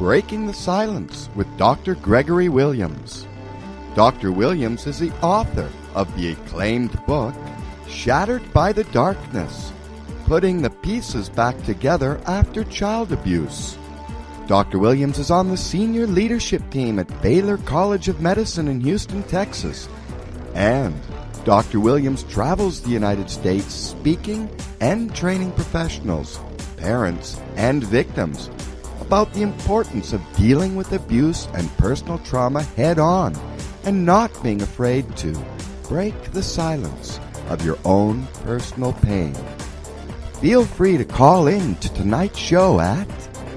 Breaking the Silence with Dr. Gregory Williams. Dr. Williams is the author of the acclaimed book, Shattered by the Darkness, Putting the Pieces Back Together After Child Abuse. Dr. Williams is on the senior leadership team at Baylor College of Medicine in Houston, Texas. And Dr. Williams travels the United States speaking and training professionals, parents, and victims about the importance of dealing with abuse and personal trauma head-on and not being afraid to break the silence of your own personal pain. Feel free to call in to tonight's show at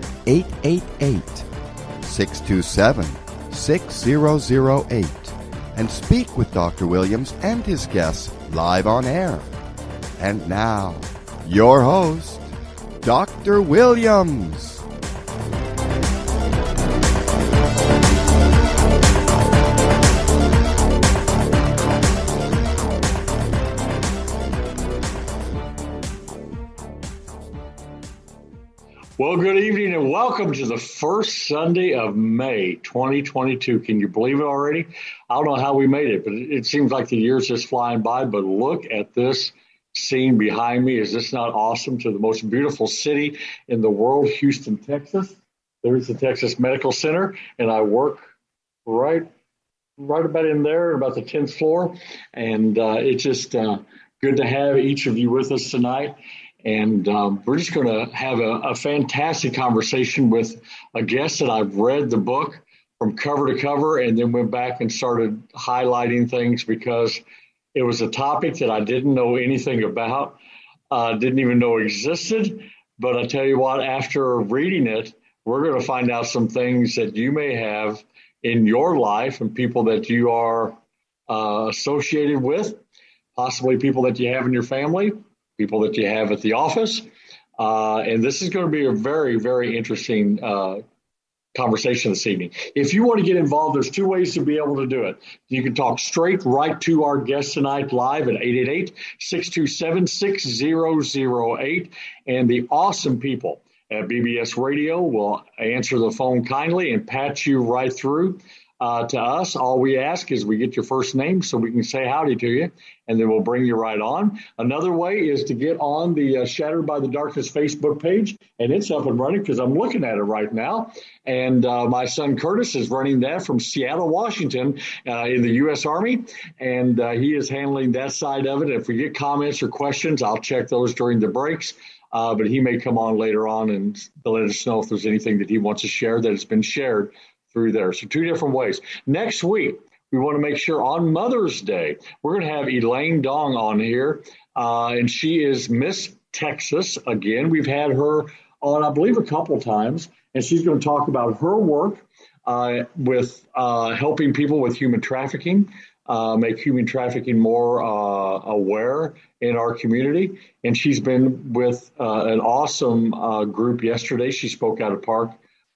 888-627-6008 and speak with Dr. Williams and his guests live on air. And now, your host, Dr. Williams. Well, good evening and welcome to the first Sunday of May 2022. Can you believe it already? I don't know how we made it, but it seems like the year's just flying by. But look at this scene behind me. Is this not awesome? To the most beautiful city in the world, Houston, Texas. There's the Texas Medical Center, and I work right about in there, about the 10th floor. And it's just good to have each of you with us tonight. And we're just going to have a fantastic conversation with a guest that I've read the book from cover to cover and then went back and started highlighting things because it was a topic that I didn't know anything about, didn't even know existed. But I tell you what, after reading it, we're going to find out some things that you may have in your life and people that you are associated with, possibly people that you have in your family, people that you have at the office. And this is going to be a very, very interesting conversation this evening. If you want to get involved, there's two ways to be able to do it. You can talk straight right to our guest tonight live at 888-627-6008. And the awesome people at BBS Radio will answer the phone kindly and patch you right through to us. All we ask is we get your first name so we can say howdy to you, and then we'll bring you right on. Another way is to get on the Shattered by the Darkness Facebook page, and it's up and running because I'm looking at it right now. And my son Curtis is running that from Seattle, Washington, in the U.S. Army, and he is handling that side of it. If we get comments or questions, I'll check those during the breaks. But he may come on later on and let us know if there's anything that he wants to share that has been shared through there. So two different ways. Next week, we want to make sure on Mother's Day, we're going to have Elaine Dong on here, and she is Miss Texas. Again, we've had her on, I believe, a couple times, and she's going to talk about her work with helping people with human trafficking, make human trafficking more aware in our community. And she's been with an awesome group yesterday. She spoke out of Park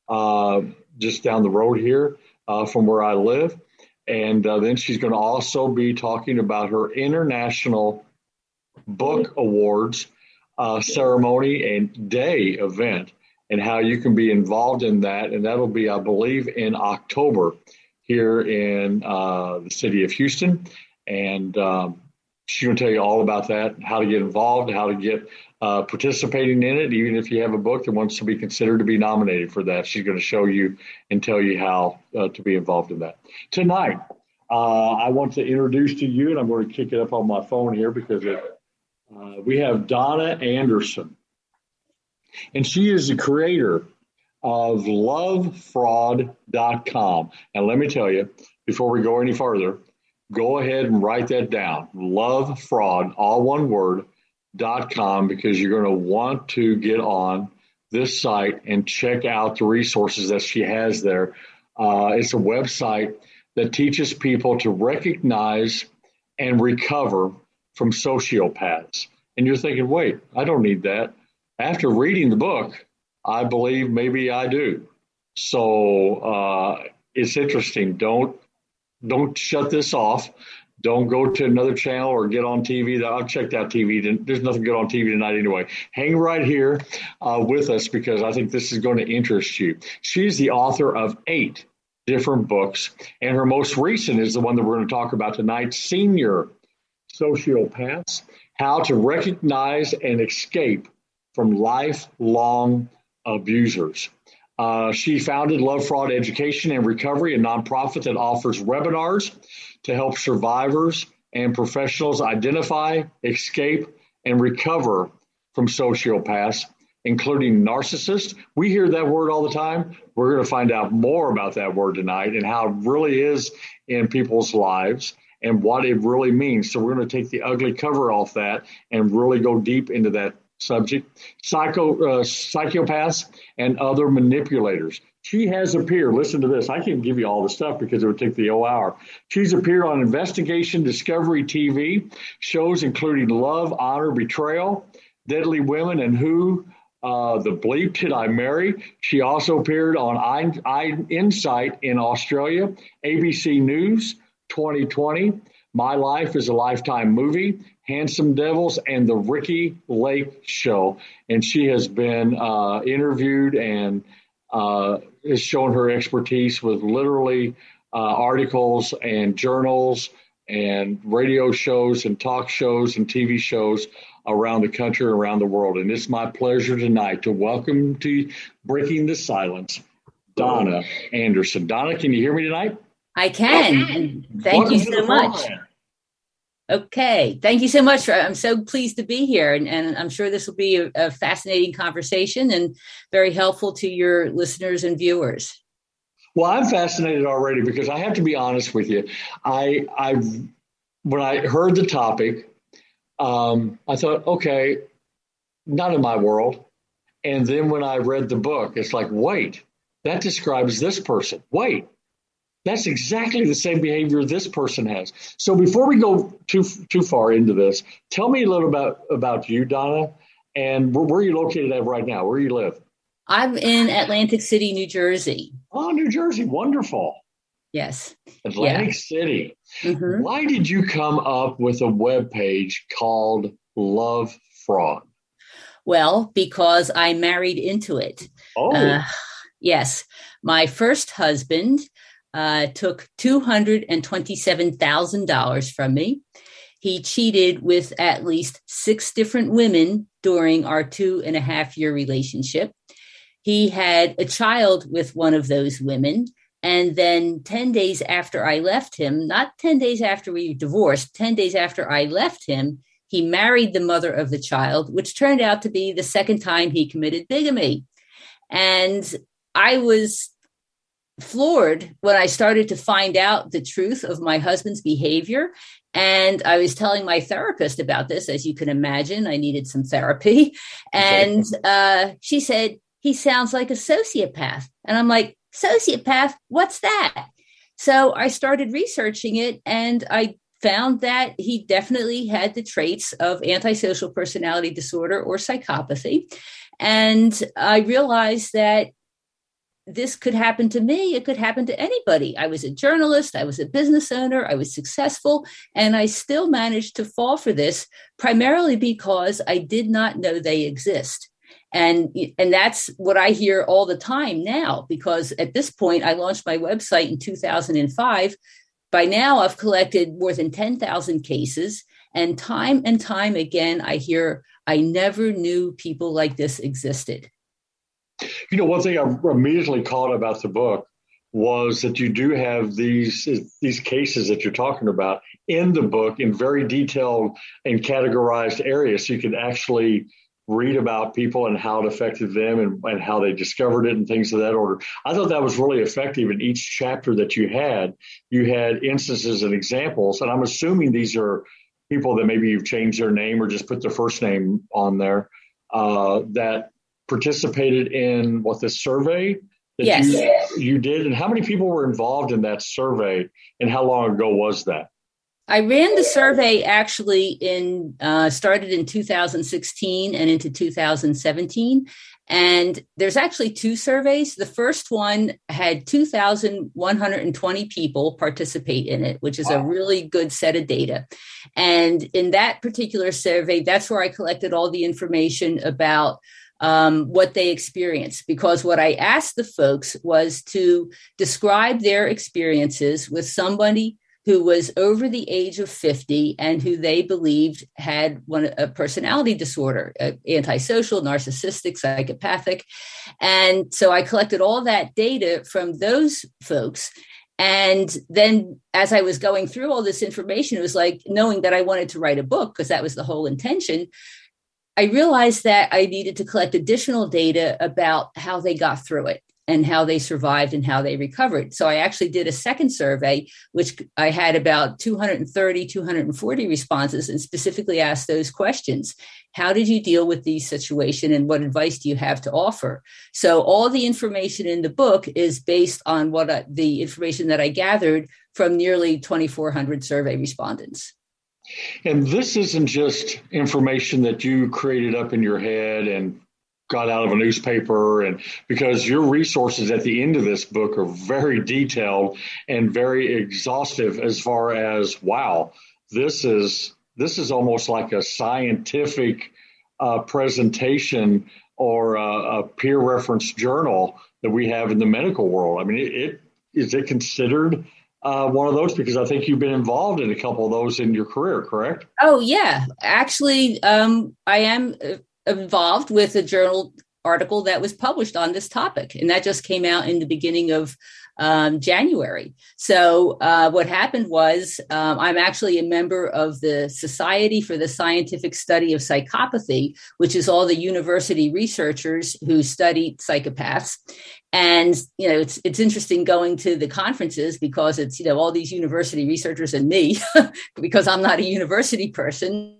just down the road here from where I live. And then she's going to also be talking about her International Book Awards ceremony and day event and how you can be involved in that. And that'll be, I believe, in October here in the city of Houston. And she's going to tell you all about that, how to get involved, how to get participating in it. Even if you have a book that wants to be considered to be nominated for that, she's going to show you and tell you how to be involved in that. Tonight, I want to introduce to you, and I'm going to kick it up on my phone here because we have Donna Anderson. And she is the creator of lovefraud.com. And let me tell you, before we go any further, go ahead and write that down. Lovefraud, all one word, .com, because you're going to want to get on this site and check out the resources that she has there. It's a website that teaches people to recognize and recover from sociopaths. And you're thinking, wait, I don't need that. After reading the book, I believe maybe I do. So it's interesting. Don't shut this off. Don't go to another channel or get on TV. I've checked out TV. There's nothing good on TV tonight anyway. Hang right here with us because I think this is going to interest you. She's the author of 8 different books, and her most recent is the one that we're going to talk about tonight, Senior Sociopaths, How to Recognize and Escape from Lifelong Abusers. She founded Love Fraud Education and Recovery, a nonprofit that offers webinars to help survivors and professionals identify, escape, and recover from sociopaths, including narcissists. We hear that word all the time. We're going to find out more about that word tonight and how it really is in people's lives and what it really means. So we're going to take the ugly cover off that and really go deep into that subject. Psychopaths and other manipulators. She has appeared, listen to this, I can't give you all the stuff because it would take the whole hour. She's appeared on Investigation Discovery TV, shows including Love, Honor, Betrayal, Deadly Women, and Who the Bleep Did I Marry? She also appeared on Insight in Australia, ABC News 2020, My Life is a Lifetime Movie, Handsome Devils, and The Ricky Lake Show. And she has been interviewed and has shown her expertise with literally articles and journals and radio shows and talk shows and TV shows around the country, around the world. And it's my pleasure tonight to welcome to Breaking the Silence, Donna Anderson. Donna, can you hear me tonight? I can. Thank you so much. Okay. Thank you so much. I'm so pleased to be here. And I'm sure this will be a fascinating conversation and very helpful to your listeners and viewers. Well, I'm fascinated already because I have to be honest with you. When I heard the topic, I thought, okay, not in my world. And then when I read the book, it's like, wait, that describes this person. Wait, that's exactly the same behavior this person has. So before we go too far into this, tell me a little about you, Donna, and where are you located at right now? Where do you live? I'm in Atlantic City, New Jersey. Oh, New Jersey. Wonderful. Yes. Atlantic City. Mm-hmm. Why did you come up with a webpage called Love Fraud? Well, because I married into it. Oh. Yes. My first husband took $227,000 from me. He cheated with at least 6 different women during our 2.5-year relationship. He had a child with one of those women. And then 10 days after I left him, not 10 days after we divorced, 10 days after I left him, he married the mother of the child, which turned out to be the second time he committed bigamy. And I was floored when I started to find out the truth of my husband's behavior. And I was telling my therapist about this. As you can imagine, I needed some therapy. And she said, he sounds like a sociopath. And I'm like, sociopath? What's that? So I started researching it, and I found that he definitely had the traits of antisocial personality disorder or psychopathy. And I realized that this could happen to me. It could happen to anybody. I was a journalist. I was a business owner. I was successful. And I still managed to fall for this, primarily because I did not know they exist. And that's what I hear all the time now, because at this point, I launched my website in 2005. By now, I've collected more than 10,000 cases. And time again, I hear, I never knew people like this existed. You know, one thing I immediately caught about the book was that you do have these cases that you're talking about in the book in very detailed and categorized areas. So you can actually read about people and how it affected them and how they discovered it and things of that order. I thought that was really effective. In each chapter that you had instances and examples. And I'm assuming these are people that maybe you've changed their name or just put their first name on there that participated in this survey that yes. you did. And how many people were involved in that survey and how long ago was that? I ran the survey actually started in 2016 and into 2017. And there's actually two surveys. The first one had 2,120 people participate in it, which is a really good set of data. And in that particular survey, that's where I collected all the information about what they experienced, because what I asked the folks was to describe their experiences with somebody who was over the age of 50 and who they believed had a personality disorder, antisocial, narcissistic, psychopathic. And so I collected all that data from those folks. And then as I was going through all this information, it was like knowing that I wanted to write a book, because that was the whole intention. I realized that I needed to collect additional data about how they got through it and how they survived and how they recovered. So I actually did a second survey, which I had about 230, 240 responses, and specifically asked those questions. How did you deal with these situations, and what advice do you have to offer? So all the information in the book is based on the information that I gathered from nearly 2,400 survey respondents. And this isn't just information that you created up in your head and got out of a newspaper, and because your resources at the end of this book are very detailed and very exhaustive as far as, wow, this is almost like a scientific presentation or a peer reference journal that we have in the medical world. I mean, is it considered one of those? Because I think you've been involved in a couple of those in your career, correct? Oh, yeah. Actually, I am involved with a journal article that was published on this topic, and that just came out in the beginning of January. So what happened was I'm actually a member of the Society for the Scientific Study of Psychopathy, which is all the university researchers who study psychopaths. And, it's interesting going to the conferences because it's, all these university researchers and me, because I'm not a university person.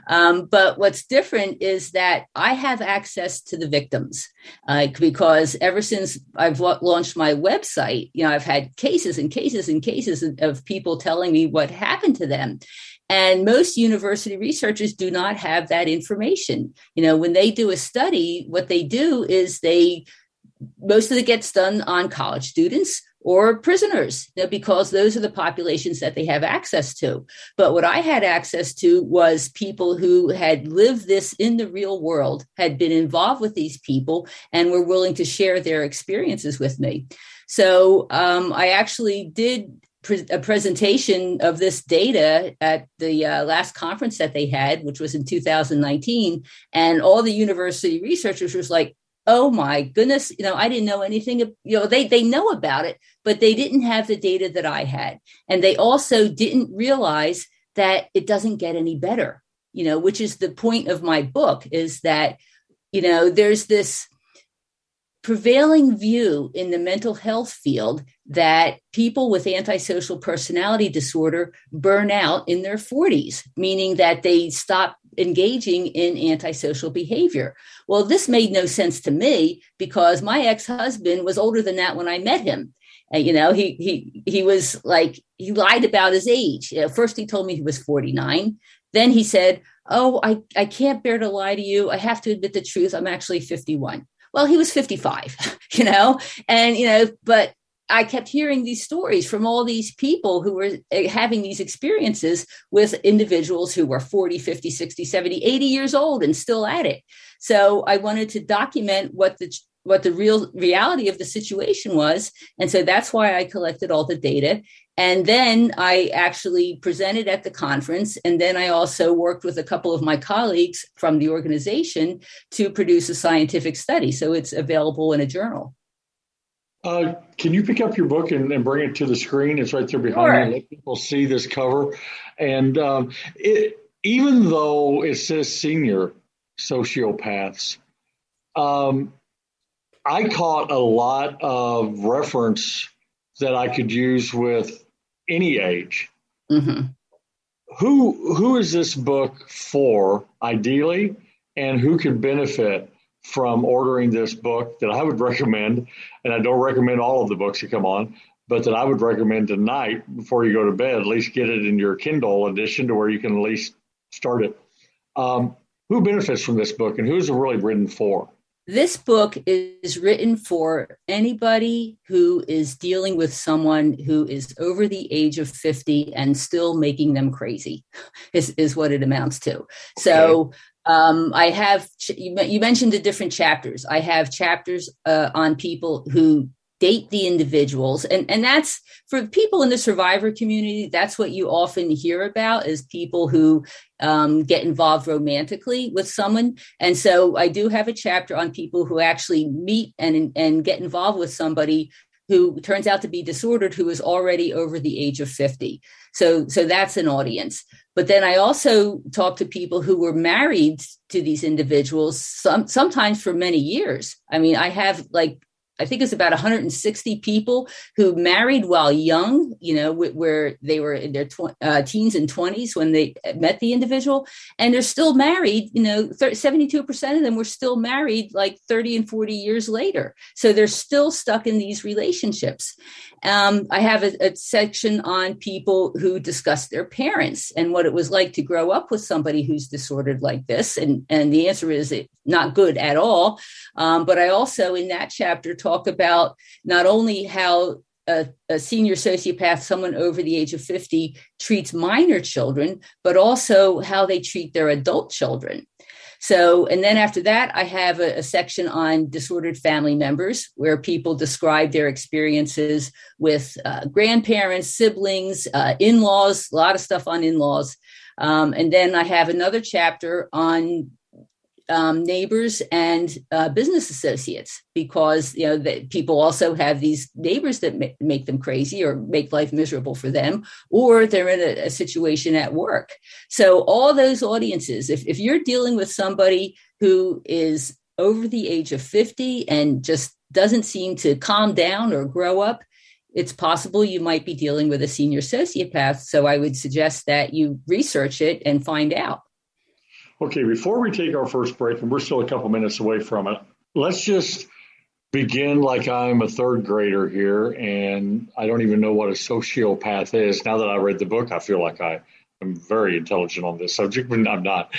But what's different is that I have access to the victims because ever since I've launched my website, I've had cases and cases and cases of people telling me what happened to them. And most university researchers do not have that information. When they do a study, what they do is most of it gets done on college students or prisoners, because those are the populations that they have access to. But what I had access to was people who had lived this in the real world, had been involved with these people, and were willing to share their experiences with me. So I actually did a presentation of this data at the last conference that they had, which was in 2019. And all the university researchers was like, oh my goodness, I didn't know anything. They know about it, but they didn't have the data that I had. And they also didn't realize that it doesn't get any better, which is the point of my book, is that, there's this prevailing view in the mental health field that people with antisocial personality disorder burn out in their 40s, meaning that they stop engaging in antisocial behavior. Well, this made no sense to me because my ex-husband was older than that when I met him. And, he was like, he lied about his age. First he told me he was 49. Then he said, oh, I can't bear to lie to you. I have to admit the truth. I'm actually 51. Well, he was 55, but I kept hearing these stories from all these people who were having these experiences with individuals who were 40, 50, 60, 70, 80 years old and still at it. So I wanted to document what the real reality of the situation was. And so that's why I collected all the data. And then I actually presented at the conference. And then I also worked with a couple of my colleagues from the organization to produce a scientific study. So it's available in a journal. Can you pick up your book and bring it to the screen? It's right there behind you. Let people see this cover. And even though it says senior sociopaths, I caught a lot of reference that I could use with any age. Mm-hmm. Who is this book for, ideally, and who could benefit from ordering this book that I would recommend? And I don't recommend all of the books that come on, but that I would recommend tonight before you go to bed, at least get it in your Kindle edition to where you can at least start it. Who benefits from this book, and who's it really written for? This book is written for anybody who is dealing with someone who is over the age of 50 and still making them crazy, is what it amounts to. Okay. So I have, you mentioned the different chapters. I have chapters on people who date the individuals. And that's for people in the survivor community. That's what you often hear about, is people who get involved romantically with someone. And so I do have a chapter on people who actually meet and get involved with somebody who turns out to be disordered, who is already over the age of 50. So that's an audience. But then I also talk to people who were married to these individuals, sometimes for many years. I mean, I have I think it's about 160 people who married while young, where they were in their teens and 20s when they met the individual, and they're still married. 72% of them were still married like 30 and 40 years later. So they're still stuck in these relationships. I have a section on people who discuss their parents and what it was like to grow up with somebody who's disordered like this. And the answer is not good at all. But I also, in that chapter, talk about not only how a senior sociopath, someone over the age of 50, treats minor children, but also how they treat their adult children. So, and then after that, I have a section on disordered family members, where people describe their experiences with grandparents, siblings, in-laws, a lot of stuff on in-laws. And then I have another chapter on neighbors and business associates, because people also have these neighbors that make them crazy or make life miserable for them, or they're in a situation at work. So all those audiences, if you're dealing with somebody who is over the age of 50 and just doesn't seem to calm down or grow up, it's possible you might be dealing with a senior sociopath. So I would suggest that you research it and find out. Okay, before we take our first break, and we're still a couple minutes away from it, let's just begin like I'm a third grader here, and I don't even know what a sociopath is. Now that I read the book, I feel like I am very intelligent on this subject, but I'm not.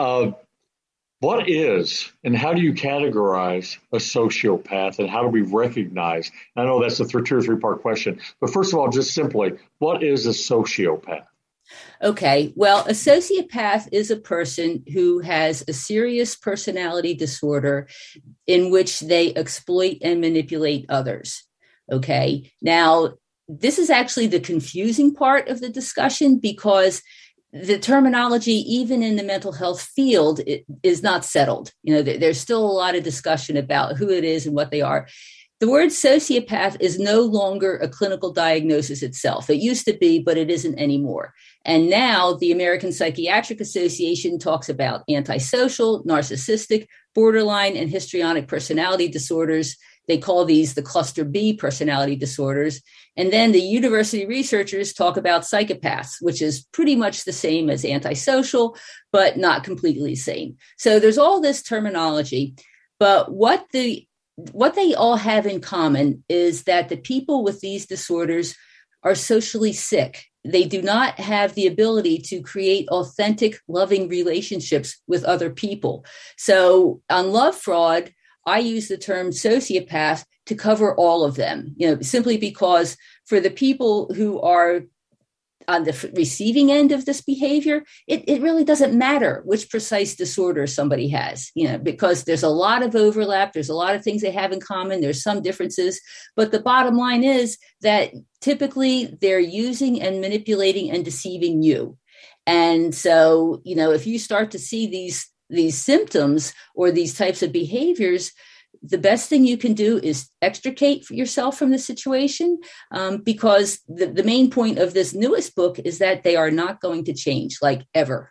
What is, and how do you categorize a sociopath, and how do we recognize? I know that's a 2 or 3 part question, but first of all, just simply, what is a sociopath? Okay, well, a sociopath is a person who has a serious personality disorder in which they exploit and manipulate others. Okay, now, this is actually the confusing part of the discussion, because the terminology, even in the mental health field, is not settled. There's still a lot of discussion about who it is and what they are. The word sociopath is no longer a clinical diagnosis itself. It used to be, but it isn't anymore. And now the American Psychiatric Association talks about antisocial, narcissistic, borderline, and histrionic personality disorders. They call these the cluster B personality disorders. And then the university researchers talk about psychopaths, which is pretty much the same as antisocial, but not completely the same. So there's all this terminology, but what they all have in common is that the people with these disorders are socially sick. They do not have the ability to create authentic, loving relationships with other people. So on Love Fraud, I use the term sociopath to cover all of them, simply because for the people who are on the receiving end of this behavior, it really doesn't matter which precise disorder somebody has, because there's a lot of overlap. There's a lot of things they have in common. There's some differences. But the bottom line is that typically they're using and manipulating and deceiving you. And so, if you start to see these symptoms or these types of behaviors, the best thing you can do is extricate yourself from the situation, because the main point of this newest book is that they are not going to change, like, ever.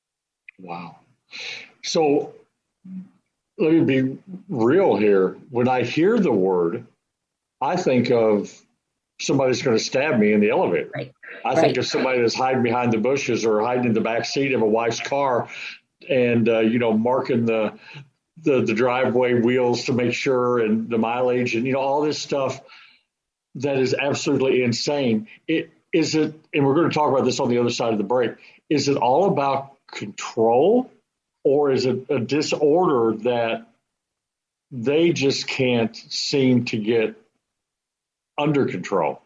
Wow. So let me be real here. When I hear the word, I think of somebody that's going to stab me in the elevator. Right. I think of somebody that's hiding behind the bushes or hiding in the back seat of a wife's car and, marking the driveway wheels to make sure, and the mileage and, all this stuff. that is absolutely insane. And we're going to talk about this on the other side of the break, is it all about control, or is it a disorder that they just can't seem to get under control?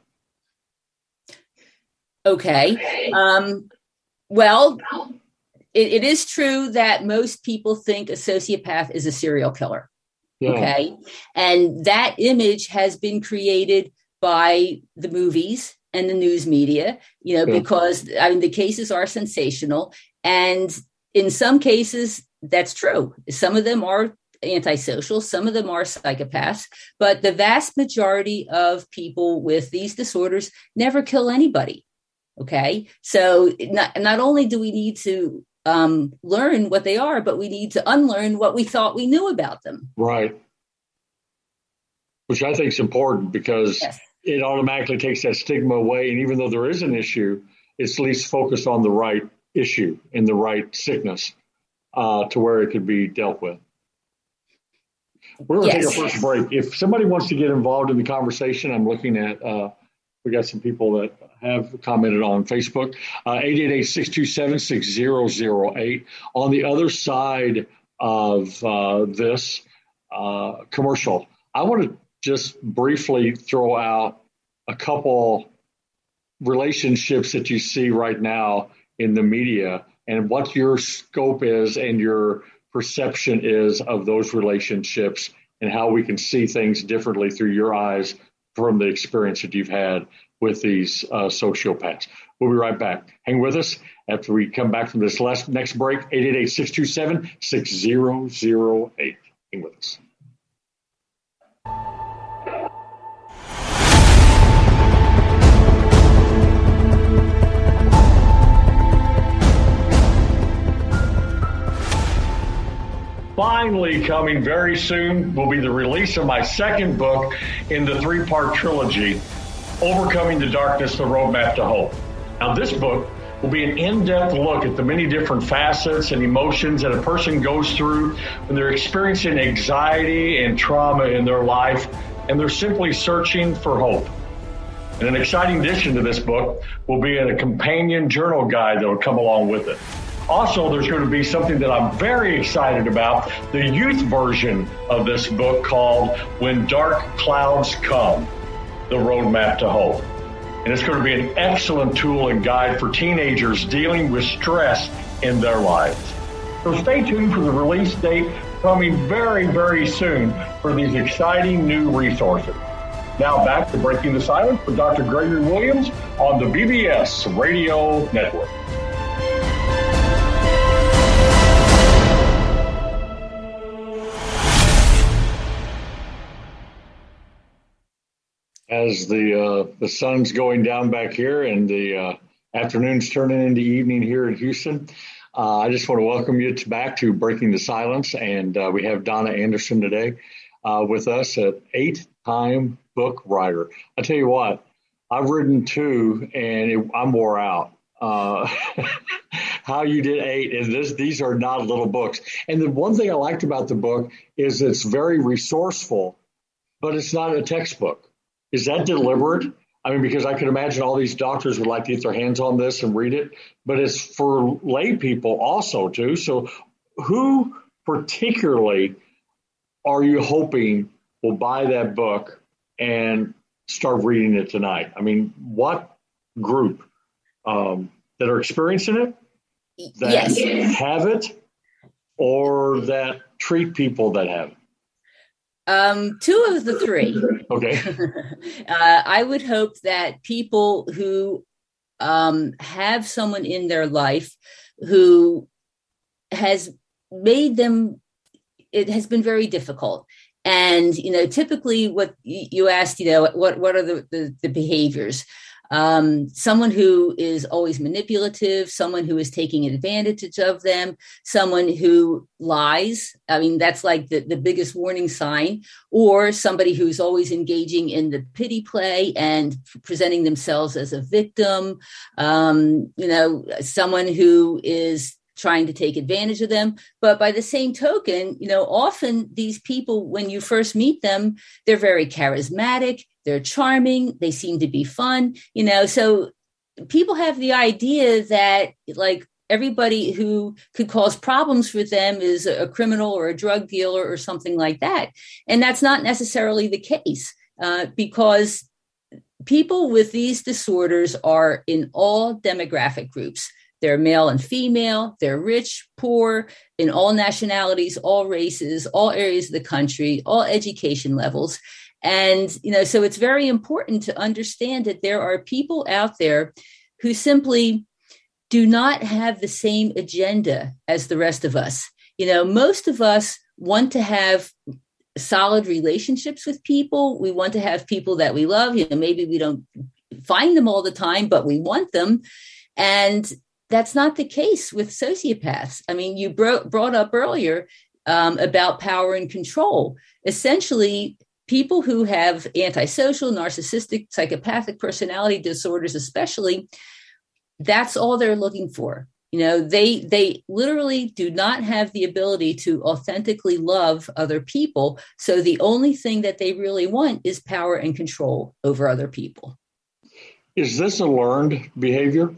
Okay. Well, it is true that most people think a sociopath is a serial killer. Yeah. Okay. And that image has been created by the movies and the news media, because the cases are sensational. And in some cases, that's true. Some of them are antisocial, some of them are psychopaths, but the vast majority of people with these disorders never kill anybody. Okay. So not only do we need to learn what they are, but we need to unlearn what we thought we knew about them. Right. Which I think is important, because it automatically takes that stigma away. And even though there is an issue, it's at least focused on the right issue and the right sickness to where it could be dealt with. We're going to take our first break. If somebody wants to get involved in the conversation, I'm looking at, we got some people that have commented on Facebook, 888-627-6008. On the other side of this commercial, I want to just briefly throw out a couple relationships that you see right now in the media, and what your scope is and your perception is of those relationships, and how we can see things differently through your eyes from the experience that you've had with these sociopaths. We'll be right back. Hang with us after we come back from this next break, 888-627-6008. Hang with us. Finally, coming very soon will be the release of my second book in the 3-part trilogy, Overcoming the Darkness, The Roadmap to Hope. Now, this book will be an in-depth look at the many different facets and emotions that a person goes through when they're experiencing anxiety and trauma in their life, and they're simply searching for hope. And an exciting addition to this book will be a companion journal guide that will come along with it. Also, there's going to be something that I'm very excited about, the youth version of this book called When Dark Clouds Come, The Roadmap to Hope. And it's going to be an excellent tool and guide for teenagers dealing with stress in their lives. So stay tuned for the release date coming very, very soon for these exciting new resources. Now back to Breaking the Silence with Dr. Gregory Williams on the BBS Radio Network. As the sun's going down back here and the afternoon's turning into evening here in Houston, I just want to welcome you back to Breaking the Silence. And we have Donna Anderson today with us, an 8-time book writer. I tell you what, I've written 2 and I'm wore out. How you did 8, and these are not little books. And the one thing I liked about the book is it's very resourceful, but it's not a textbook. Is that deliberate? I mean, because I can imagine all these doctors would like to get their hands on this and read it, but it's for lay people also too. So who particularly are you hoping will buy that book and start reading it tonight? I mean, what group that are experiencing it, that have it, or that treat people that have it? 2 of the 3. Okay. I would hope that people who have someone in their life who has made them, it has been very difficult. And, typically what you asked, what are the behaviors? Someone who is always manipulative, someone who is taking advantage of them, someone who lies. I mean, that's like the biggest warning sign, or somebody who's always engaging in the pity play and presenting themselves as a victim. Someone who is trying to take advantage of them. But by the same token, often these people, when you first meet them, they're very charismatic. they're charming, they seem to be fun, so people have the idea that like everybody who could cause problems for them is a criminal or a drug dealer or something like that. And that's not necessarily the case, because people with these disorders are in all demographic groups. They're male and female, they're rich, poor, in all nationalities, all races, all areas of the country, all education levels. And, so it's very important to understand that there are people out there who simply do not have the same agenda as the rest of us. Most of us want to have solid relationships with people. We want to have people that we love. Maybe we don't find them all the time, but we want them. And that's not the case with sociopaths. I mean, you brought up earlier about power and control. Essentially, people who have antisocial, narcissistic, psychopathic personality disorders, especially, that's all they're looking for. They literally do not have the ability to authentically love other people. So the only thing that they really want is power and control over other people. Is this a learned behavior?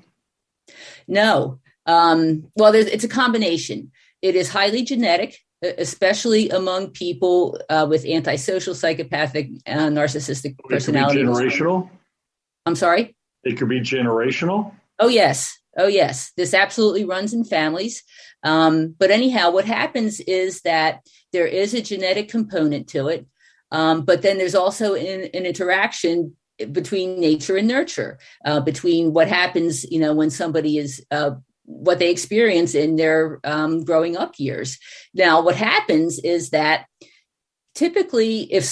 No. Well, it's a combination. It is highly genetic, especially among people with antisocial, psychopathic, narcissistic personality. It could be generational? I'm sorry? It could be generational? Oh, yes. This absolutely runs in families. But anyhow, what happens is that there is a genetic component to it. But then there's also an interaction between nature and nurture, between what happens, when somebody is what they experience in their growing up years. Now, what happens is that typically, if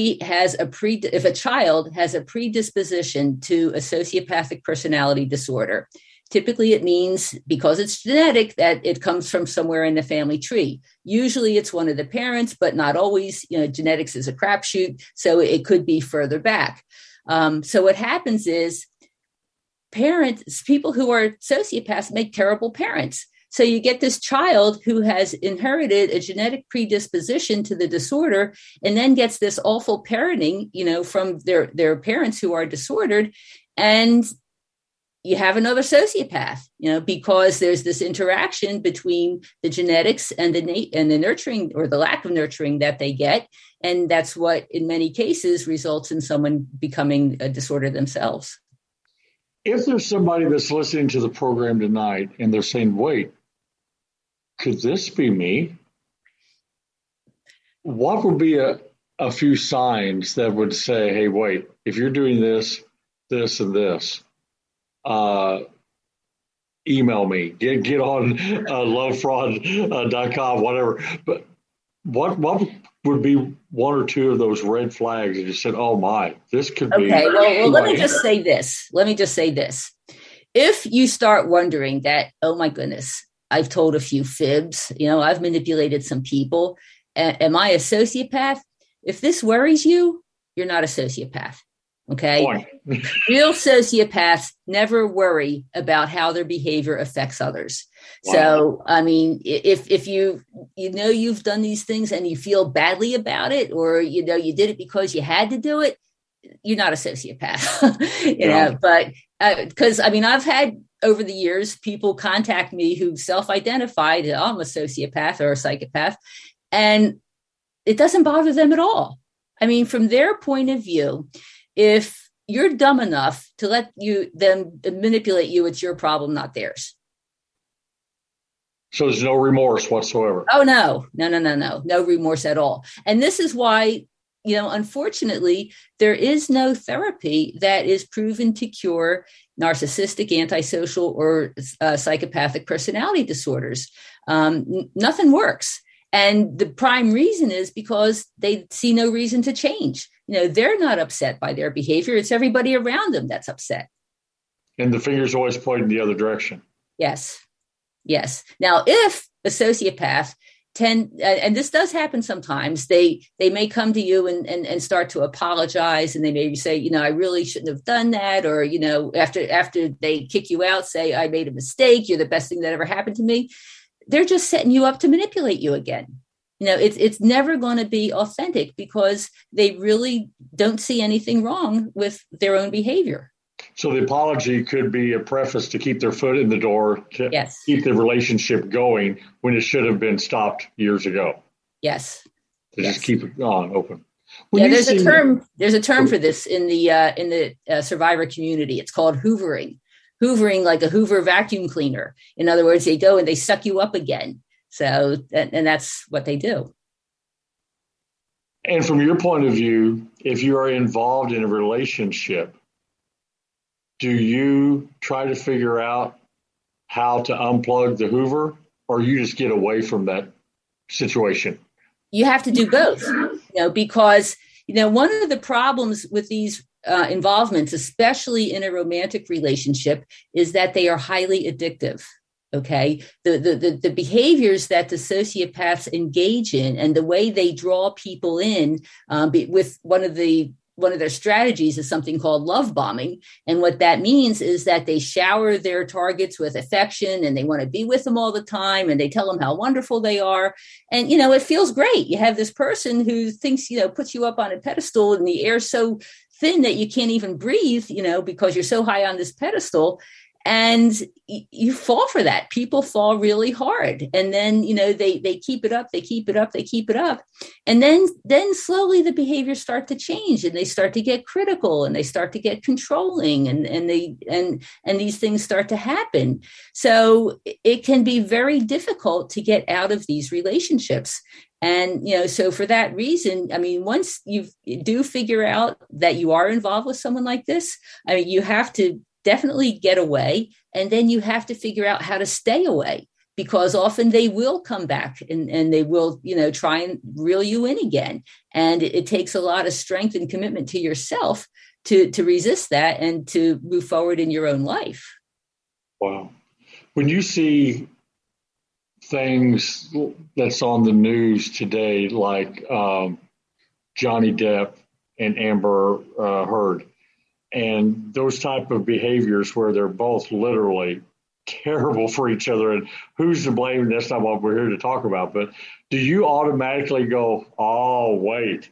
if a child has a predisposition to a sociopathic personality disorder, typically it means, because it's genetic, that it comes from somewhere in the family tree. Usually it's one of the parents, but not always. Genetics is a crapshoot, so it could be further back. So what happens is people who are sociopaths make terrible parents. So you get this child who has inherited a genetic predisposition to the disorder and then gets this awful parenting, from their parents who are disordered. And you have another sociopath, because there's this interaction between the genetics and the nurturing or the lack of nurturing that they get. And that's what, in many cases, results in someone becoming a disorder themselves. If there's somebody that's listening to the program tonight and they're saying, wait, could this be me? What would be a few signs that would say, hey, wait, if you're doing this, this, and this, email me, get on lovefraud.com, whatever. But what would be one or two of those red flags that you said, oh my, this could be. Okay, well, let me just say this. If you start wondering that, oh my goodness, I've told a few fibs, I've manipulated some people. Am I a sociopath? If this worries you, you're not a sociopath. Okay. Real sociopaths never worry about how their behavior affects others. Wow. So, I mean, if you've done these things and you feel badly about it, or, you did it because you had to do it, you're not a sociopath, but because I've had over the years, people contact me who self-identified that I'm a sociopath or a psychopath, and it doesn't bother them at all. I mean, from their point of view, if you're dumb enough to let them manipulate you, it's your problem, not theirs. So there's no remorse whatsoever. Oh, no remorse at all. And this is why, unfortunately, there is no therapy that is proven to cure narcissistic, antisocial, or psychopathic personality disorders. Nothing works. And the prime reason is because they see no reason to change. They're not upset by their behavior. It's everybody around them that's upset. And the finger's always pointing the other direction. Yes. Now, if a sociopath and this does happen sometimes, they may come to you and start to apologize, and they maybe say, I really shouldn't have done that. Or, after they kick you out, say, I made a mistake. You're the best thing that ever happened to me. They're just setting you up to manipulate you again. It's never going to be authentic because they really don't see anything wrong with their own behavior. So the apology could be a preface to keep their foot in the door, to Yes. keep the relationship going when it should have been stopped years ago. Yes. Just keep it on open. There's a term for this in the survivor community. It's called hoovering. Hoovering, like a Hoover vacuum cleaner. In other words, they go and they suck you up again. So, and that's what they do. And from your point of view, if you are involved in a relationship, do you try to figure out how to unplug the Hoover, or you just get away from that situation? You have to do both, because, one of the problems with these involvements, especially in a romantic relationship, is that they are highly addictive. Okay, the behaviors that the sociopaths engage in and the way they draw people in with one of their strategies is something called love bombing. And what that means is that they shower their targets with affection and they want to be with them all the time. And they tell them how wonderful they are. And, it feels great. You have this person who thinks, puts you up on a pedestal and the air's so thin that you can't even breathe, because you're so high on this pedestal. And you fall for that. People fall really hard. And then, they keep it up, they keep it up, they keep it up. And then slowly the behaviors start to change and they start to get critical and they start to get controlling and these things start to happen. So it can be very difficult to get out of these relationships. And, so for that reason, once you do figure out that you are involved with someone like this, you have to definitely get away. And then you have to figure out how to stay away, because often they will come back and they will, try and reel you in again. And it takes a lot of strength and commitment to yourself to resist that and to move forward in your own life. Wow. When you see things that's on the news today, like Johnny Depp and Amber Heard, and those type of behaviors where they're both literally terrible for each other, and who's to blame? That's not what we're here to talk about. But do you automatically go, oh, wait,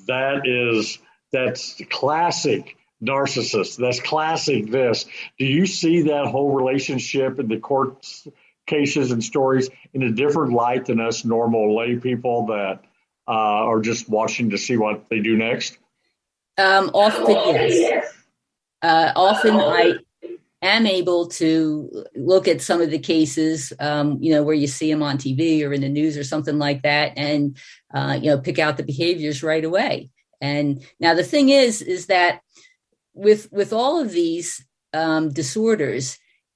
that's classic narcissist. That's classic this. Do you see that whole relationship in the court cases and stories in a different light than us normal lay people that are just watching to see what they do next? Often, yes. Often I am able to look at some of the cases, where you see them on TV or in the news or something like that, and, pick out the behaviors right away. And now the thing is that with all of these disorders,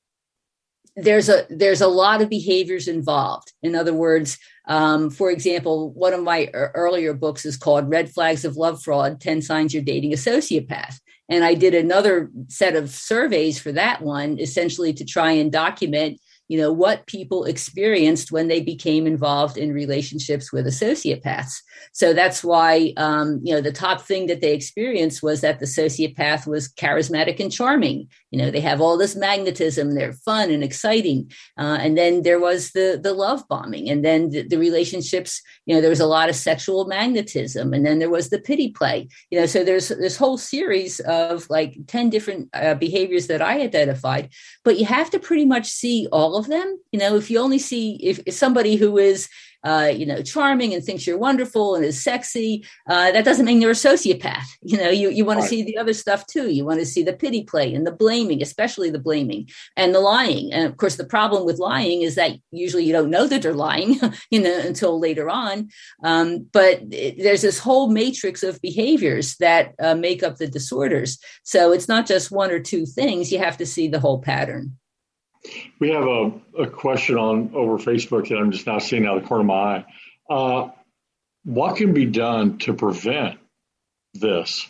there's a lot of behaviors involved. In other words, for example, one of my earlier books is called Red Flags of Love Fraud, 10 Signs You're Dating a Sociopath. And I did another set of surveys for that one, essentially to try and document, what people experienced when they became involved in relationships with a sociopaths. So that's why, the top thing that they experienced was that the sociopath was charismatic and charming. They have all this magnetism, they're fun and exciting. And then there was the love bombing. And then the relationships, there was a lot of sexual magnetism. And then there was the pity play. So there's this whole series of like 10 different behaviors that I identified. But you have to pretty much see all of them. If you only see if somebody who is charming and thinks you're wonderful and is sexy, that doesn't mean you're a sociopath. You want to see the other stuff too. You want to see the pity play and the blaming, especially the blaming and the lying. And of course, the problem with lying is that usually you don't know that they're lying, until later on. But there's this whole matrix of behaviors that make up the disorders. So it's not just one or two things. You have to see the whole pattern. We have a question over Facebook that I'm just now seeing out of the corner of my eye. What can be done to prevent this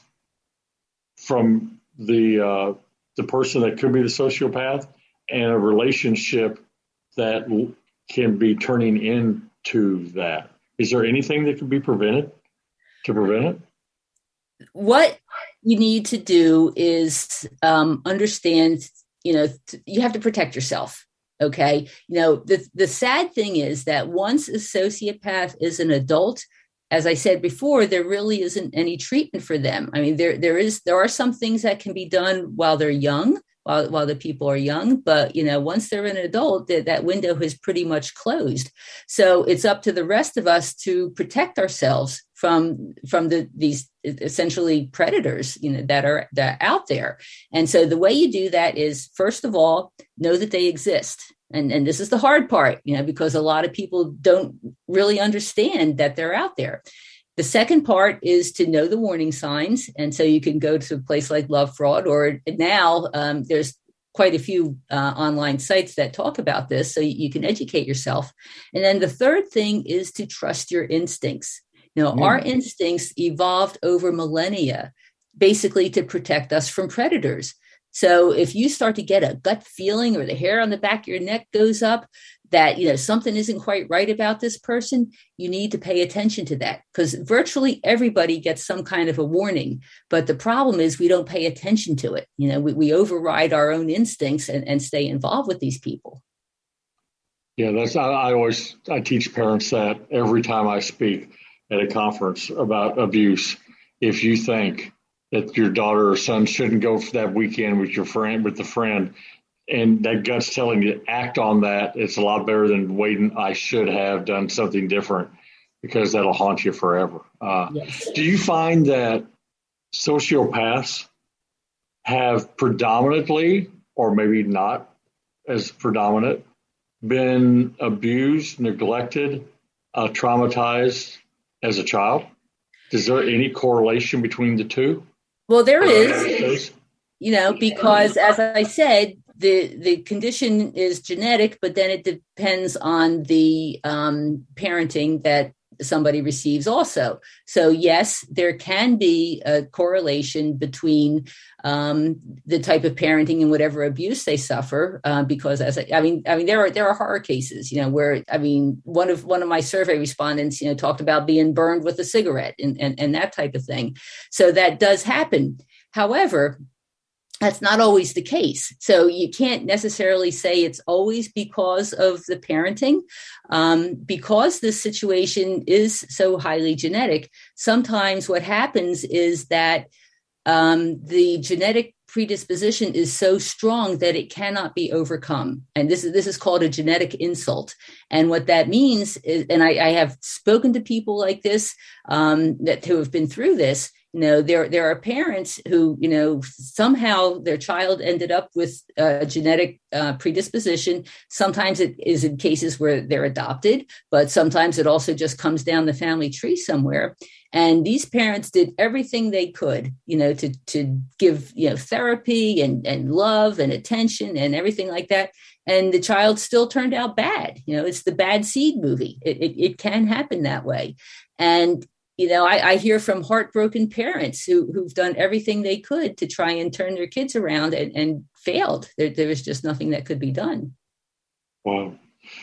from the person that could be the sociopath and a relationship that can be turning into that? Is there anything that can be prevented to prevent it? What you need to do is understand, you have to protect yourself. Okay. The sad thing is that once a sociopath is an adult, as I said before, there really isn't any treatment for them. I mean, there are some things that can be done while they're young, while the people are young, but once they're an adult, that window has pretty much closed. So it's up to the rest of us to protect ourselves from these essentially predators, that are out there. And so the way you do that is, first of all, know that they exist. And this is the hard part, because a lot of people don't really understand that they're out there. The second part is to know the warning signs. And so you can go to a place like Love Fraud, or now there's quite a few online sites that talk about this, so you can educate yourself. And then the third thing is to trust your instincts. Our instincts evolved over millennia, basically to protect us from predators. So if you start to get a gut feeling, or the hair on the back of your neck goes up, that something isn't quite right about this person, you need to pay attention to that, because virtually everybody gets some kind of a warning. But the problem is we don't pay attention to it. We override our own instincts and stay involved with these people. Yeah, I teach parents that every time I speak at a conference about abuse. If you think that your daughter or son shouldn't go for that weekend with the friend, and that gut's telling you to act on that, it's a lot better than waiting. I should have done something different, because that'll haunt you forever. Yes. Do you find that sociopaths have predominantly, or maybe not as predominant, been abused, neglected, traumatized as a child? Is there any correlation between the two? Well, there is, because as I said, the condition is genetic, but then it depends on the parenting that somebody receives also. So yes, there can be a correlation between the type of parenting and whatever abuse they suffer. Because there are horror cases, where one of my survey respondents, talked about being burned with a cigarette and that type of thing. So that does happen. However, that's not always the case. So you can't necessarily say it's always because of the parenting. Because this situation is so highly genetic, sometimes what happens is that the genetic predisposition is so strong that it cannot be overcome. And this is called a genetic insult. And what that means is, and I have spoken to people like this who have been through this. There are parents who, somehow their child ended up with a genetic predisposition. Sometimes it is in cases where they're adopted, but sometimes it also just comes down the family tree somewhere. And these parents did everything they could, to give, therapy and love and attention and everything like that. And the child still turned out bad. It's the bad seed movie. It can happen that way. And I hear from heartbroken parents who've done everything they could to try and turn their kids around and failed. There was just nothing that could be done. Wow.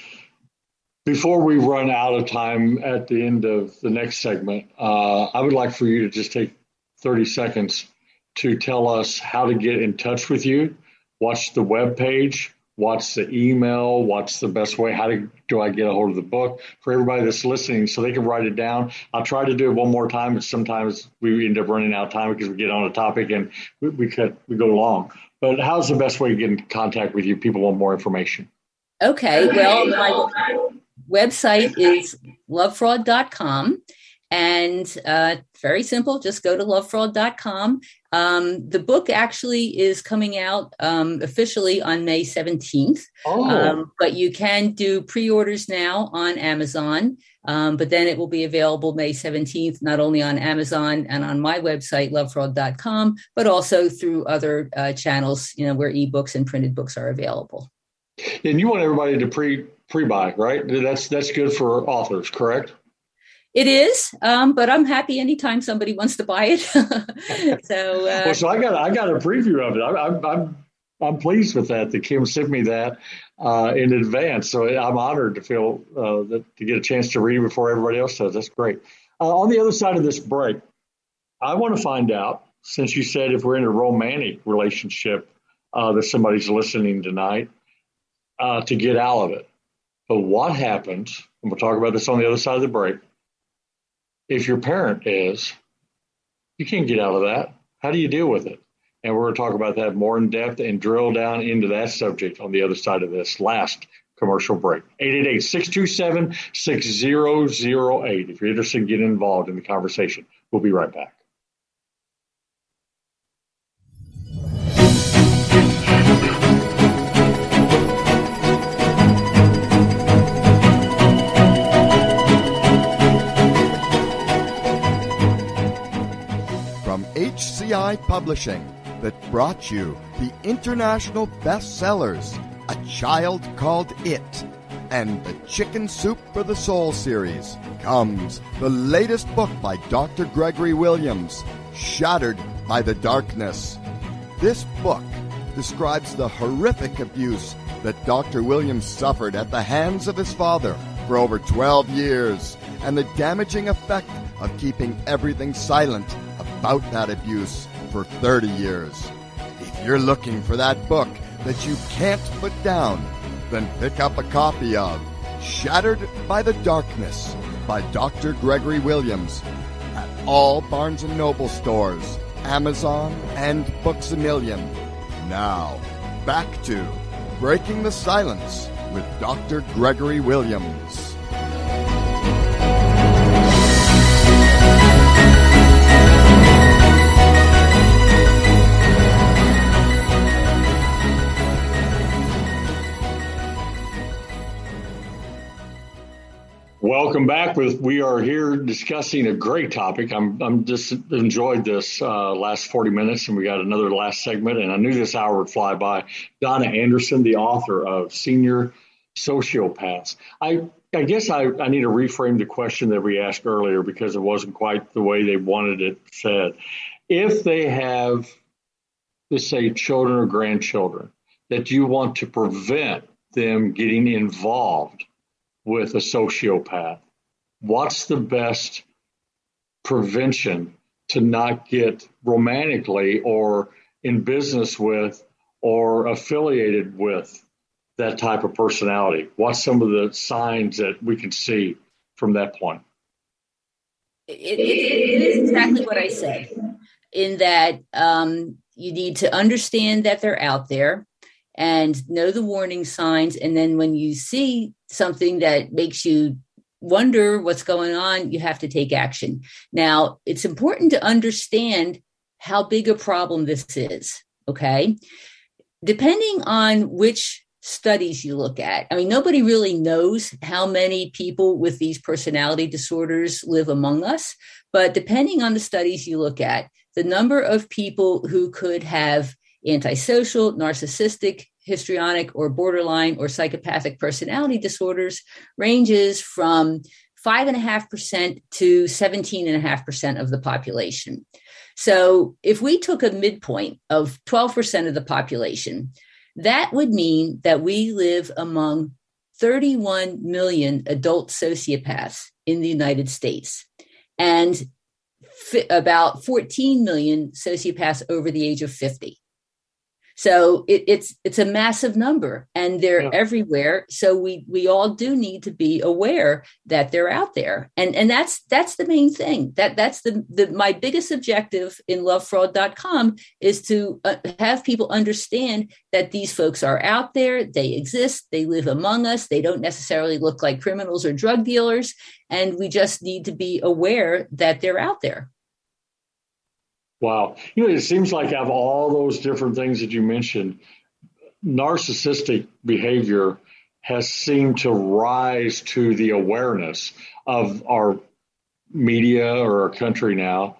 Before we run out of time at the end of the next segment, I would like for you to just take 30 seconds to tell us how to get in touch with you. What's the webpage? What's the email? What's the best way? How do I get a hold of the book for everybody that's listening so they can write it down? I'll try to do it one more time, but sometimes we end up running out of time because we get on a topic and we go long. But how's the best way to get in contact with you? People want more information. Okay. Well, my website is lovefraud.com. And very simple, just go to lovefraud.com. The book actually is coming out officially on May 17th. But you can do pre-orders now on Amazon. But then it will be available May 17th, not only on Amazon and on my website, lovefraud.com, but also through other channels, where ebooks and printed books are available. And you want everybody to pre-buy, right? That's good for authors, correct? It is, but I'm happy anytime somebody wants to buy it. So I got a preview of it. I'm pleased with that Kim sent me that in advance. So I'm honored to feel to get a chance to read it before everybody else does. That's great. On the other side of this break, I want to find out, since you said if we're in a romantic relationship that somebody's listening tonight, to get out of it. But what happens, and we'll talk about this on the other side of the break, if your parent is, you can't get out of that. How do you deal with it? And we're going to talk about that more in depth and drill down into that subject on the other side of this last commercial break. 888-627-6008 if you're interested in getting involved in the conversation. We'll be right back. From HCI Publishing, that brought you the international bestsellers, A Child Called It, and the Chicken Soup for the Soul series, comes the latest book by Dr. Gregory Williams, Shattered by the Darkness. This book describes the horrific abuse that Dr. Williams suffered at the hands of his father for over 12 years, and the damaging effect of keeping everything silent about that abuse for 30 years. If you're looking for that book that you can't put down, then pick up a copy of Shattered by the Darkness by Dr. Gregory Williams at all Barnes & Noble stores, Amazon, and Books A Million. Now, back to Breaking the Silence with Dr. Gregory Williams. Welcome back. We are here discussing a great topic. I'm just enjoyed this last 40 minutes, and we got another last segment, and I knew this hour would fly by. Donna Anderson, the author of Senior Sociopaths. I guess I need to reframe the question that we asked earlier because it wasn't quite the way they wanted it said. If they have, let's say, children or grandchildren that you want to prevent them getting involved with a sociopath, what's the best prevention to not get romantically or in business with or affiliated with that type of personality? What's some of the signs that we can see from that point? It is exactly what I said, in that you need to understand that they're out there and know the warning signs. And then when you see something that makes you wonder what's going on, you have to take action. Now, it's important to understand how big a problem this is, okay? Depending on which studies you look at. I mean, nobody really knows how many people with these personality disorders live among us, but depending on the studies you look at, the number of people who could have antisocial, narcissistic, histrionic, or borderline or psychopathic personality disorders ranges from 5.5% to 17.5% of the population. So if we took a midpoint of 12% of the population, that would mean that we live among 31 million adult sociopaths in the United States and about 14 million sociopaths over the age of 50. So it's a massive number, and they're everywhere. So we all do need to be aware that they're out there, and that's the main thing. That's my biggest objective in lovefraud.com is to have people understand that these folks are out there, they exist, they live among us, they don't necessarily look like criminals or drug dealers, and we just need to be aware that they're out there. Wow. It seems like out of all those different things that you mentioned, narcissistic behavior has seemed to rise to the awareness of our media or our country now.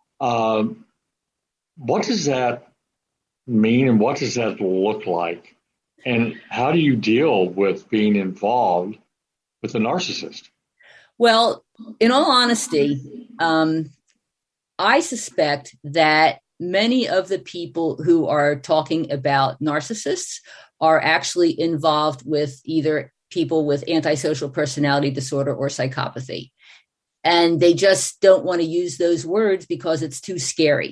What does that mean, and what does that look like? And how do you deal with being involved with a narcissist? Well, in all honesty, I suspect that many of the people who are talking about narcissists are actually involved with either people with antisocial personality disorder or psychopathy. And they just don't want to use those words because it's too scary.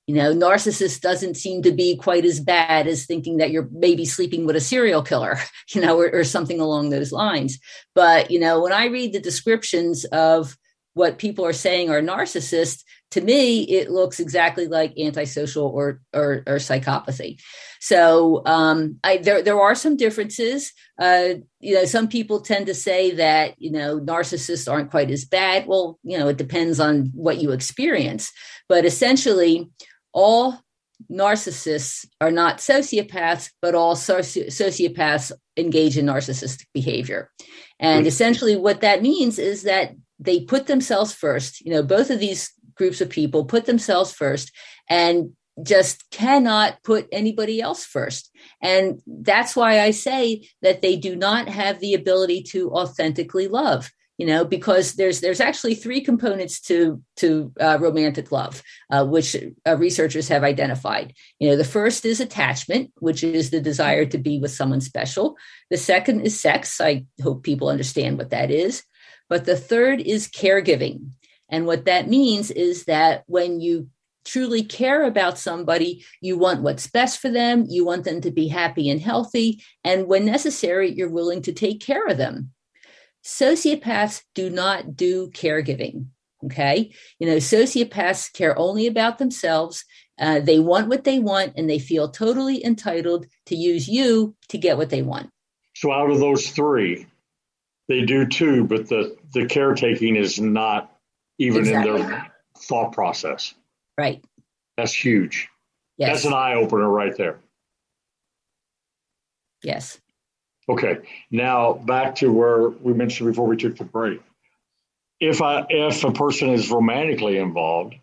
Narcissist doesn't seem to be quite as bad as thinking that you're maybe sleeping with a serial killer, or something along those lines. But, when I read the descriptions of what people are saying are narcissists, to me, it looks exactly like antisocial or psychopathy. So there are some differences. Some people tend to say that, narcissists aren't quite as bad. Well, it depends on what you experience. But essentially, all narcissists are not sociopaths, but all sociopaths engage in narcissistic behavior. And essentially what that means is that they put themselves first. Both of these groups of people put themselves first and just cannot put anybody else first. And that's why I say that they do not have the ability to authentically love, because there's actually three components to romantic love, which researchers have identified. The first is attachment, which is the desire to be with someone special. The second is sex. I hope people understand what that is. But the third is caregiving. And what that means is that when you truly care about somebody, you want what's best for them. You want them to be happy and healthy. And when necessary, you're willing to take care of them. Sociopaths do not do caregiving. Okay. Sociopaths care only about themselves. They want what they want, and they feel totally entitled to use you to get what they want. So out of those three, they do too, but the caretaking is not even in their thought process. Right. That's huge. Yes. That's an eye opener right there. Yes. Okay. Now back to where we mentioned before we took the break. If a person is romantically involved,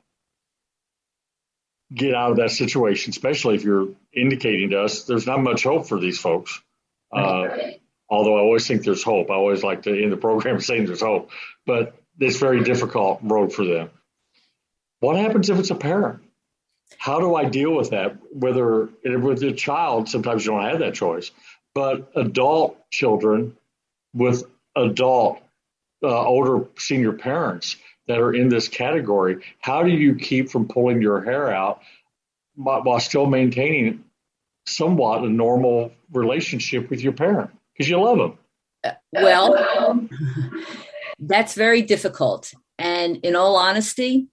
get out of that situation, especially if you're indicating to us there's not much hope for these folks. Although I always think there's hope. I always like to end the program saying there's hope, but it's a very difficult road for them. What happens if it's a parent? How do I deal with that? Whether with a child, sometimes you don't have that choice, but adult children with adult, older senior parents that are in this category, how do you keep from pulling your hair out while still maintaining somewhat a normal relationship with your parent? Because you love them. Well, that's very difficult. And in all honesty,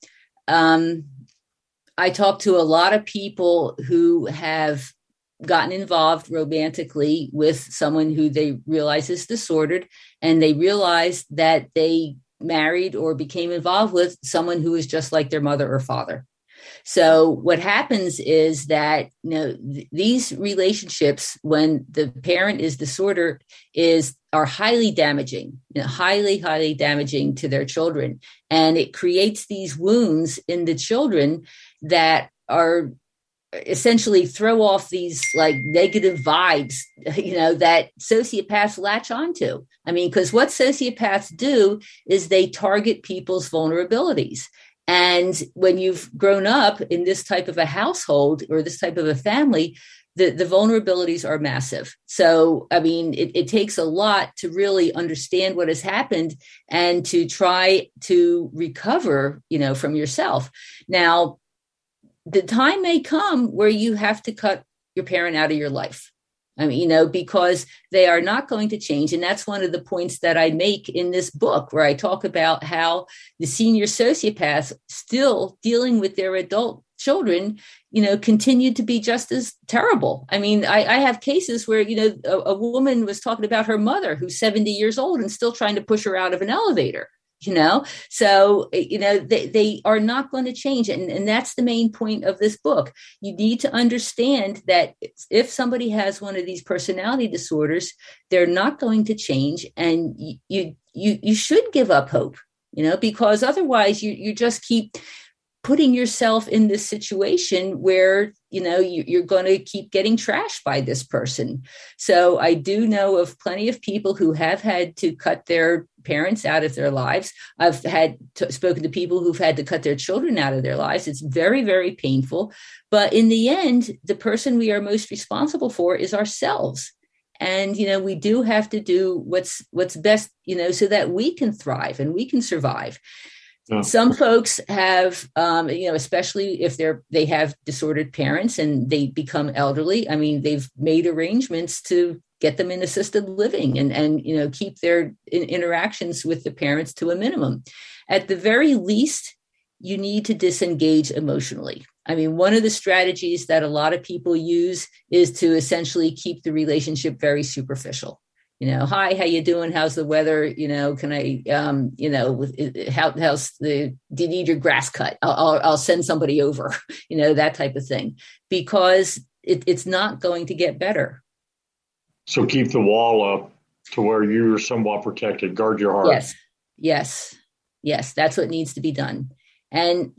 I talk to a lot of people who have gotten involved romantically with someone who they realize is disordered, and they realize that they married or became involved with someone who is just like their mother or father. So what happens is that, these relationships, when the parent is disordered, are highly damaging, highly, highly damaging to their children. And it creates these wounds in the children that are essentially throw off these like negative vibes, that sociopaths latch onto. I mean, because what sociopaths do is they target people's vulnerabilities. And when you've grown up in this type of a household or this type of a family, the vulnerabilities are massive. So, I mean, it takes a lot to really understand what has happened and to try to recover, from yourself. Now, the time may come where you have to cut your parent out of your life. I mean, because they are not going to change. And that's one of the points that I make in this book, where I talk about how the senior sociopaths still dealing with their adult children, continue to be just as terrible. I mean, I have cases where, a woman was talking about her mother who's 70 years old and still trying to push her out of an elevator. So, they are not going to change. And that's the main point of this book. You need to understand that if somebody has one of these personality disorders, they're not going to change. And you should give up hope, because otherwise you just keep putting yourself in this situation where, you're going to keep getting trashed by this person. So I do know of plenty of people who have had to cut their parents out of their lives. I've spoken to people who've had to cut their children out of their lives. It's very, very painful. But in the end, the person we are most responsible for is ourselves. And, we do have to do what's best, so that we can thrive and we can survive. Some folks have, especially if they have disordered parents and they become elderly. I mean, they've made arrangements to get them in assisted living and keep their interactions with the parents to a minimum. At the very least, you need to disengage emotionally. I mean, one of the strategies that a lot of people use is to essentially keep the relationship very superficial. Hi, how you doing? How's the weather? Can I, do you need your grass cut? I'll send somebody over, that type of thing, because it's not going to get better. So keep the wall up to where you're somewhat protected. Guard your heart. Yes. That's what needs to be done. And,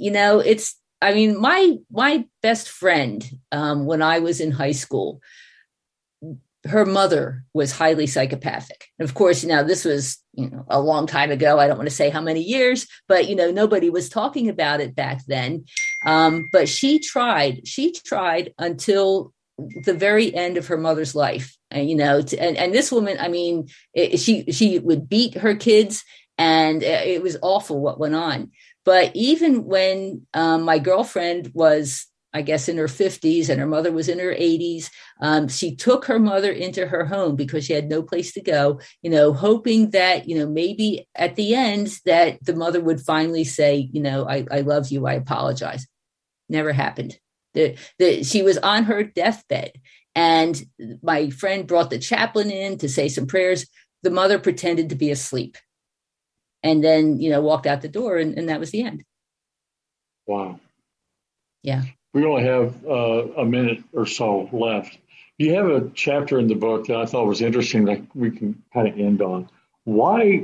my best friend, when I was in high school, her mother was highly psychopathic. And of course, this was, a long time ago. I don't want to say how many years, but, nobody was talking about it back then. But she tried until the very end of her mother's life. And, and this woman, I mean, she would beat her kids, and it was awful what went on. But even when my girlfriend was, I guess, in her 50s and her mother was in her 80s, she took her mother into her home because she had no place to go, hoping that, maybe at the end that the mother would finally say, I love you, I apologize. Never happened. She was on her deathbed, and my friend brought the chaplain in to say some prayers. The mother pretended to be asleep and then, walked out the door, and that was the end. Wow. Yeah. We only have a minute or so left. You have a chapter in the book that I thought was interesting that we can kind of end on. Why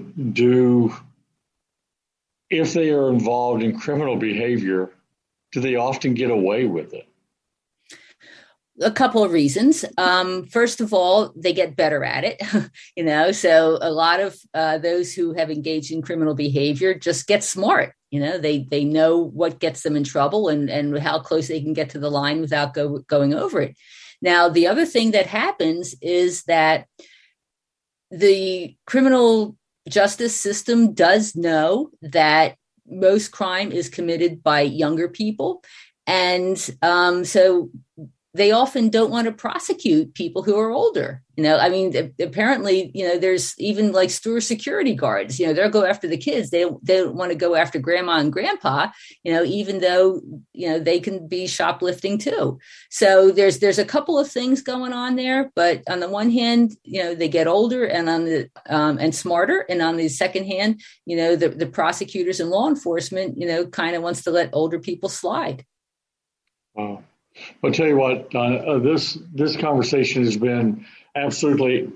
if they are involved in criminal behavior, do they often get away with it? A couple of reasons. First of all, they get better at it, so a lot of those who have engaged in criminal behavior just get smart. They know what gets them in trouble and how close they can get to the line without going over it. Now, the other thing that happens is that the criminal justice system does know that most crime is committed by younger people. And so they often don't want to prosecute people who are older. Apparently, there's even like store security guards, they'll go after the kids. They don't want to go after grandma and grandpa, even though, they can be shoplifting too. So there's a couple of things going on there, but on the one hand, they get older and and smarter. And on the second hand, the prosecutors and law enforcement, kind of wants to let older people slide. Wow. I'll tell you what, this conversation has been absolutely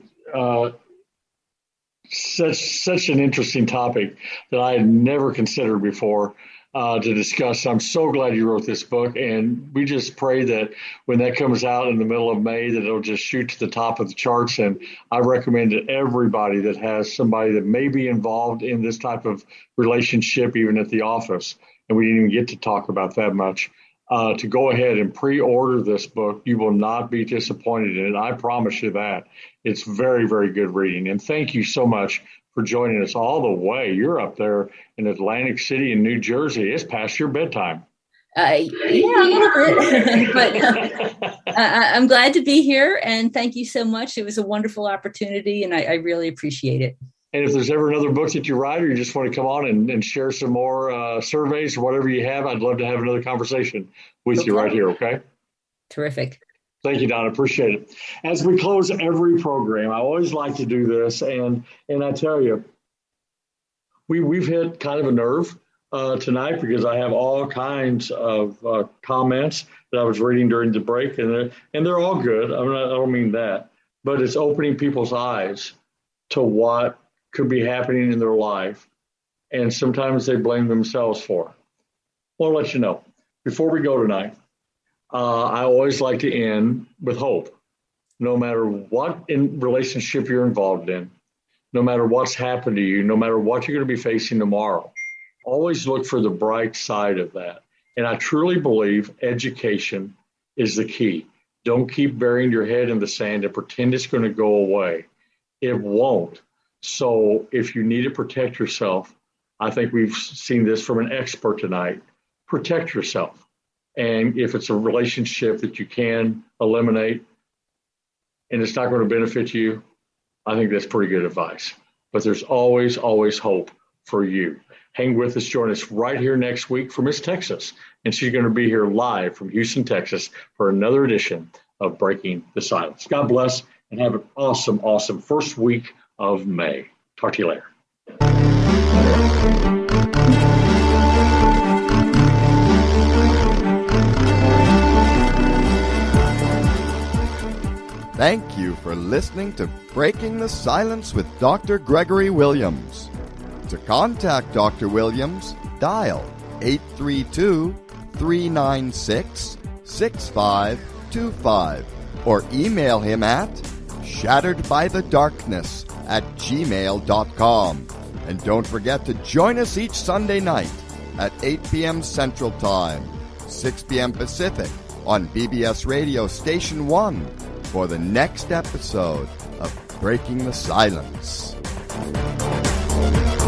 such an interesting topic that I had never considered before to discuss. I'm so glad you wrote this book, and we just pray that when that comes out in the middle of May, that it'll just shoot to the top of the charts. And I recommend to everybody that has somebody that may be involved in this type of relationship, even at the office, and we didn't even get to talk about that much, to go ahead and pre-order this book. You will not be disappointed in it. I promise you that. It's very, very good reading. And thank you so much for joining us all the way. You're up there in Atlantic City in New Jersey. It's past your bedtime. Yeah, a little bit. But I'm glad to be here. And thank you so much. It was a wonderful opportunity, and I really appreciate it. And if there's ever another book that you write, or you just want to come on and share some more surveys or whatever you have, I'd love to have another conversation with you right here. Okay. Terrific. Thank you, Don. Appreciate it. As we close every program, I always like to do this. And I tell you, we've hit kind of a nerve tonight, because I have all kinds of comments that I was reading during the break, and they're all good. I don't mean that, but it's opening people's eyes to what could be happening in their life, and sometimes they blame themselves for it. Well, I'll let you know. Before we go tonight, I always like to end with hope. No matter what in relationship you're involved in, no matter what's happened to you, no matter what you're going to be facing tomorrow, always look for the bright side of that. And I truly believe education is the key. Don't keep burying your head in the sand and pretend it's going to go away. It won't. So if you need to protect yourself, I think we've seen this from an expert tonight. Protect yourself. And if it's a relationship that you can eliminate and it's not going to benefit you, I think that's pretty good advice. But there's always, always hope for you. Hang with us. Join us right here next week for Miss Texas. And she's going to be here live from Houston, Texas for another edition of Breaking the Silence. God bless and have an awesome, awesome first week of May. Talk to you later. Thank you for listening to Breaking the Silence with Dr. Gregory Williams. To contact Dr. Williams, dial 832-396-6525 or email him at shatteredbythedarkness@gmail.com. And don't forget to join us each Sunday night at 8 p.m. Central Time, 6 p.m. Pacific on BBS Radio Station 1 for the next episode of Breaking the Silence.